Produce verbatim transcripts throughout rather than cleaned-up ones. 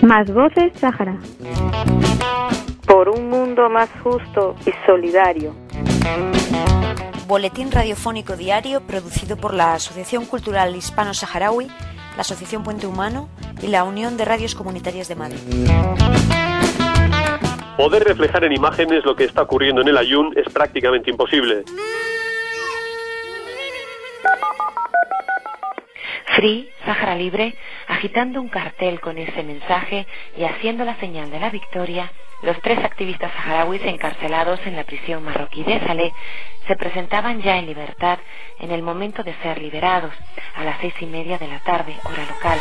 Más voces Sáhara. Por un mundo más justo y solidario. Boletín radiofónico diario producido por la Asociación Cultural Hispano-Saharaui, la Asociación Puente Humano y la Unión de Radios Comunitarias de Madrid. Poder reflejar en imágenes lo que está ocurriendo en el Aaiún es prácticamente imposible. Free, Sáhara Libre, agitando un cartel con ese mensaje y haciendo la señal de la victoria, los tres activistas saharauis encarcelados en la prisión marroquí de Salé se presentaban ya en libertad en el momento de ser liberados, a las seis y media de la tarde, hora local.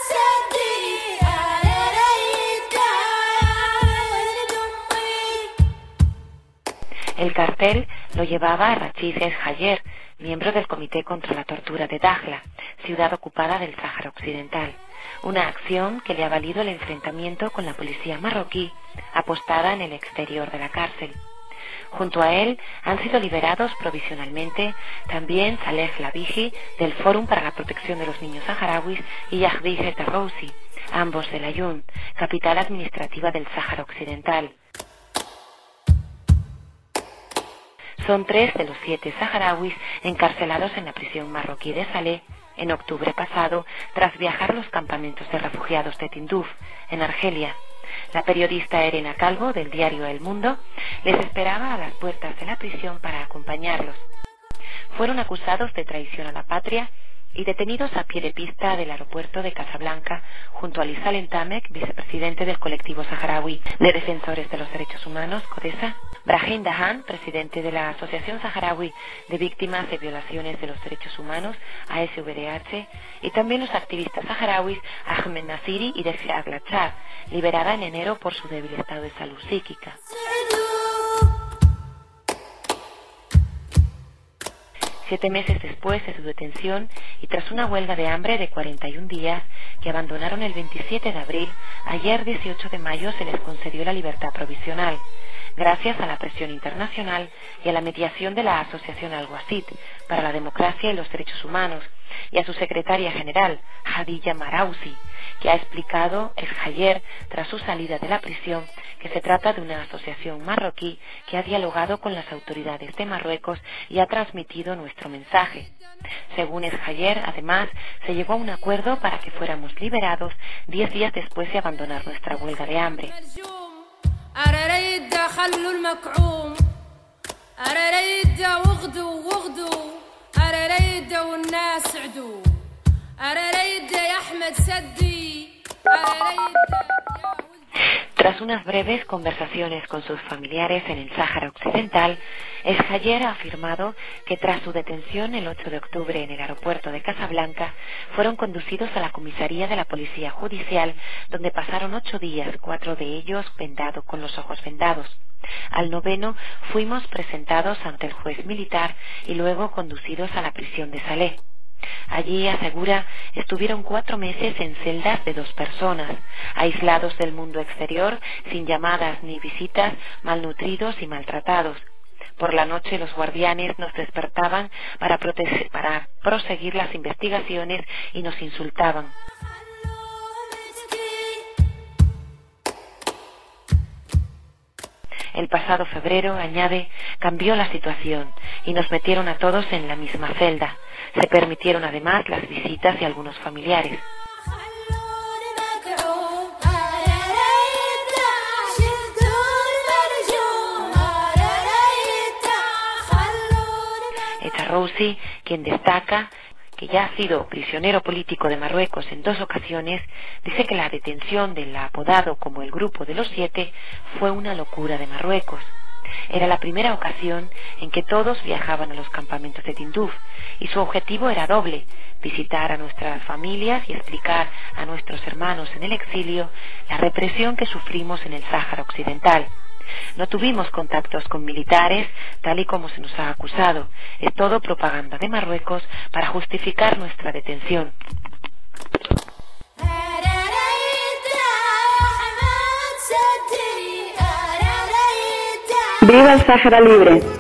El cartel lo llevaba Rachid El Hayer, miembro del Comité contra la Tortura de Dakhla, ciudad ocupada del Sáhara Occidental, una acción que le ha valido el enfrentamiento con la policía marroquí, apostada en el exterior de la cárcel. Junto a él han sido liberados provisionalmente también Saleh Labiji, del Fórum para la Protección de los Niños Saharauis, y Yahdi Tarousi, ambos del Aaiún, capital administrativa del Sáhara Occidental. Son tres de los siete saharauis encarcelados en la prisión marroquí de Salé en octubre pasado, tras viajar a los campamentos de refugiados de Tinduf, en Argelia. La periodista Erena Calvo, del diario El Mundo, les esperaba a las puertas de la prisión para acompañarlos. Fueron acusados de traición a la patria y detenidos a pie de pista del aeropuerto de Casablanca junto a Ali Salem Tamek, vicepresidente del colectivo saharaui de defensores de los derechos humanos, CODESA, Brahim Dahan, presidente de la Asociación Saharaui de Víctimas de Violaciones de los Derechos Humanos, A S V D H, y también los activistas saharauis Ahmed Nasiri y Defia Aglachar, liberada en enero por su débil estado de salud psíquica. Siete meses después de su detención y tras una huelga de hambre de cuarenta y un días que abandonaron el veintisiete de abril, ayer dieciocho de mayo se les concedió la libertad provisional, gracias a la presión internacional y a la mediación de la Asociación Al-Wasit para la Democracia y los Derechos Humanos y a su secretaria general, Hadija Marausi, que ha explicado El Hayer, tras su salida de la prisión, que se trata de una asociación marroquí que ha dialogado con las autoridades de Marruecos y ha transmitido nuestro mensaje. Según El Hayer, además, se llegó a un acuerdo para que fuéramos liberados diez días después de abandonar nuestra huelga de hambre. Tras unas breves conversaciones con sus familiares en el Sáhara Occidental, El Hayer ha afirmado que tras su detención el ocho de octubre en el aeropuerto de Casablanca, fueron conducidos a la comisaría de la Policía Judicial, donde pasaron ocho días, cuatro de ellos vendados, con los ojos vendados. Al noveno fuimos presentados ante el juez militar y luego conducidos a la prisión de Salé. Allí, asegura, estuvieron cuatro meses en celdas de dos personas, aislados del mundo exterior, sin llamadas ni visitas, malnutridos y maltratados. Por la noche los guardianes nos despertaban para, prote- para proseguir las investigaciones y nos insultaban. El pasado febrero, añade, cambió la situación y nos metieron a todos en la misma celda. Se permitieron además las visitas de algunos familiares. Tarousi, quien destaca que ya ha sido prisionero político de Marruecos en dos ocasiones, dice que la detención del apodado como el Grupo de los Siete fue una locura de Marruecos. Era la primera ocasión en que todos viajaban a los campamentos de Tinduf y su objetivo era doble: visitar a nuestras familias y explicar a nuestros hermanos en el exilio la represión que sufrimos en el Sáhara Occidental. No tuvimos contactos con militares, tal y como se nos ha acusado. Es todo propaganda de Marruecos para justificar nuestra detención. ¡Viva el Sáhara Libre!